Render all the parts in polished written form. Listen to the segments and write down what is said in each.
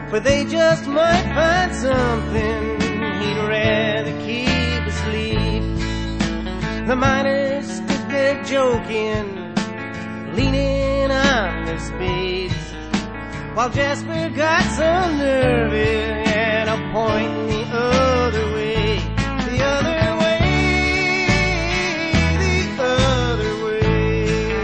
for they just might find something he'd rather keep asleep. The miners stood there joking, leaning on their spades, while Jasper got so nervous and a pointing the other way, the other way, the other way.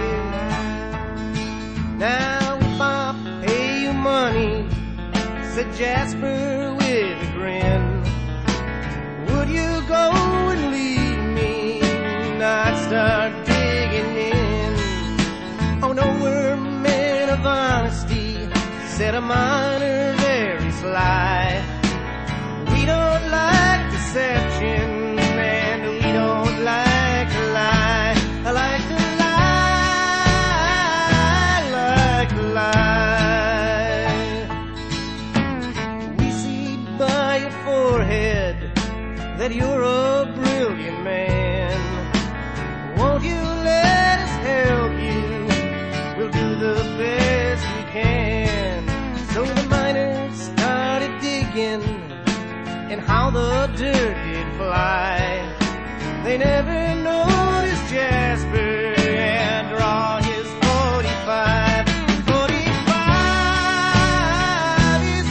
Now if I pay you money, said Jasper with a grin, would you go and leave me? I'd start digging in. Oh no, we're men of honesty, said a miner very sly. We don't like deception and we don't like to lie. I like to lie, like to lie. We see by your forehead that you're a brilliant man. Won't you let us help you? We'll do the best we can. So the miners started digging, and how the dirt did fly. They never noticed Jasper and draw his 45. 45 is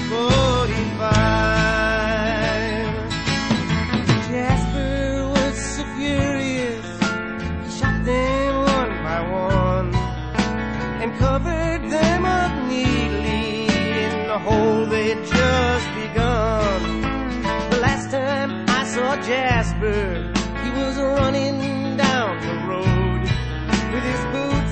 45. Jasper was so furious, he shot them one by one and covered them up neatly in the hole they'd just begun. The last time I saw Jasper, he was running down the road with his boots